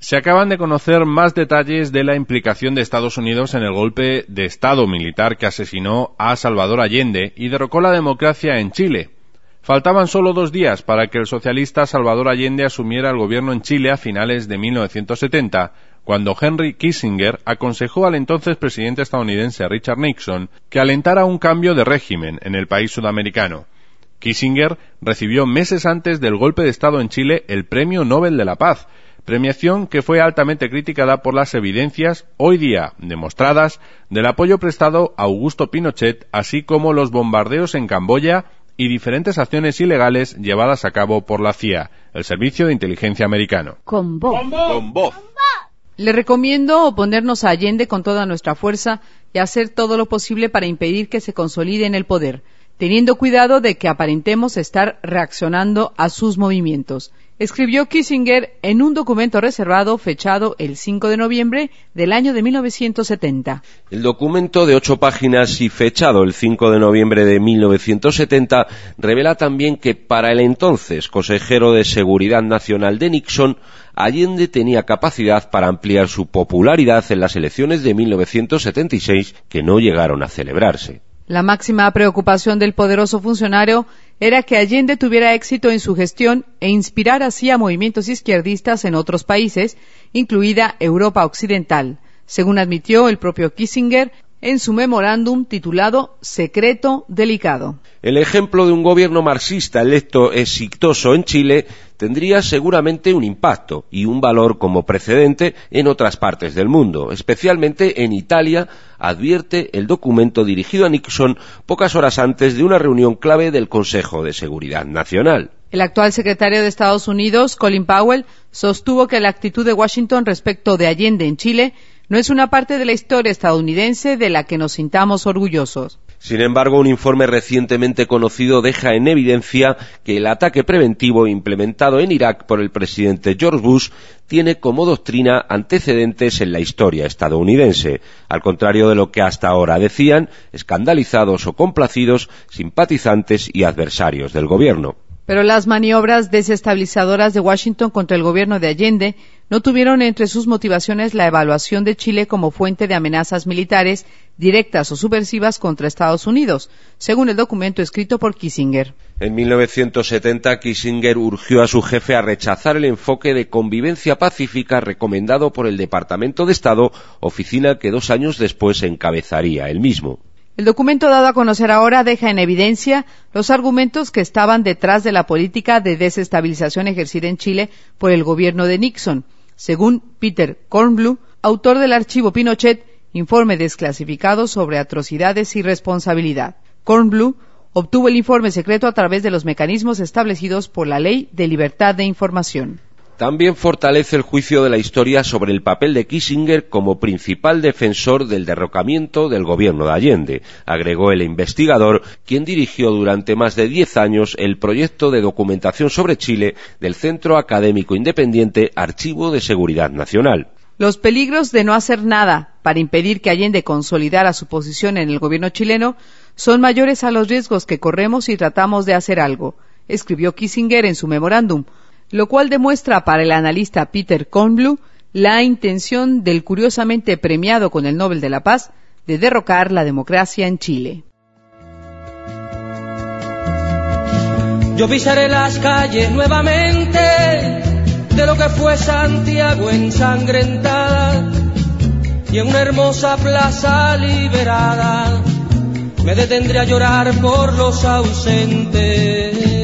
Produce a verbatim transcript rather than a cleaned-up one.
Se acaban de conocer más detalles de la implicación de Estados Unidos en el golpe de Estado militar que asesinó a Salvador Allende y derrocó la democracia en Chile. Faltaban solo dos días para que el socialista Salvador Allende asumiera el gobierno en Chile a finales de mil novecientos setenta, cuando Henry Kissinger aconsejó al entonces presidente estadounidense Richard Nixon que alentara un cambio de régimen en el país sudamericano. Kissinger recibió meses antes del golpe de Estado en Chile el Premio Nobel de la Paz, premiación que fue altamente criticada por las evidencias, hoy día demostradas, del apoyo prestado a Augusto Pinochet, así como los bombardeos en Camboya y diferentes acciones ilegales llevadas a cabo por la C I A, el Servicio de Inteligencia Americano. Con voz. Con voz. Le recomiendo oponernos a Allende con toda nuestra fuerza y hacer todo lo posible para impedir que se consolide en el poder, teniendo cuidado de que aparentemos estar reaccionando a sus movimientos, escribió Kissinger en un documento reservado fechado el cinco de noviembre del año de mil novecientos setenta. El documento de ocho páginas y fechado el cinco de noviembre de mil novecientos setenta revela también que para el entonces consejero de Seguridad Nacional de Nixon, Allende tenía capacidad para ampliar su popularidad en las elecciones de mil novecientos setenta y seis que no llegaron a celebrarse. La máxima preocupación del poderoso funcionario era que Allende tuviera éxito en su gestión e inspirara así a movimientos izquierdistas en otros países, incluida Europa Occidental, según admitió el propio Kissinger en su memorándum titulado Secreto Delicado. El ejemplo de un gobierno marxista electo exitoso en Chile tendría seguramente un impacto y un valor como precedente en otras partes del mundo, especialmente en Italia, advierte el documento dirigido a Nixon pocas horas antes de una reunión clave del Consejo de Seguridad Nacional. El actual secretario de Estados Unidos, Colin Powell, sostuvo que la actitud de Washington respecto de Allende en Chile no es una parte de la historia estadounidense de la que nos sintamos orgullosos. Sin embargo, un informe recientemente conocido deja en evidencia que el ataque preventivo implementado en Irak por el presidente George Bush tiene como doctrina antecedentes en la historia estadounidense, al contrario de lo que hasta ahora decían escandalizados o complacidos simpatizantes y adversarios del gobierno. Pero las maniobras desestabilizadoras de Washington contra el gobierno de Allende no tuvieron entre sus motivaciones la evaluación de Chile como fuente de amenazas militares directas o subversivas contra Estados Unidos, según el documento escrito por Kissinger. En mil novecientos setenta, Kissinger urgió a su jefe a rechazar el enfoque de convivencia pacífica recomendado por el Departamento de Estado, oficina que dos años después encabezaría él mismo. El documento dado a conocer ahora deja en evidencia los argumentos que estaban detrás de la política de desestabilización ejercida en Chile por el gobierno de Nixon, según Peter Kornblum, autor del archivo Pinochet, informe desclasificado sobre atrocidades y responsabilidad. Kornblum obtuvo el informe secreto a través de los mecanismos establecidos por la Ley de Libertad de Información. También fortalece el juicio de la historia sobre el papel de Kissinger como principal defensor del derrocamiento del gobierno de Allende, agregó el investigador, quien dirigió durante más de diez años el proyecto de documentación sobre Chile del Centro Académico Independiente Archivo de Seguridad Nacional. Los peligros de no hacer nada para impedir que Allende consolidara su posición en el gobierno chileno son mayores a los riesgos que corremos si tratamos de hacer algo, escribió Kissinger en su memorándum, lo cual demuestra para el analista Peter Kornblum la intención del curiosamente premiado con el Nobel de la Paz de derrocar la democracia en Chile. Yo pisaré las calles nuevamente de lo que fue Santiago ensangrentada, y en una hermosa plaza liberada me detendré a llorar por los ausentes.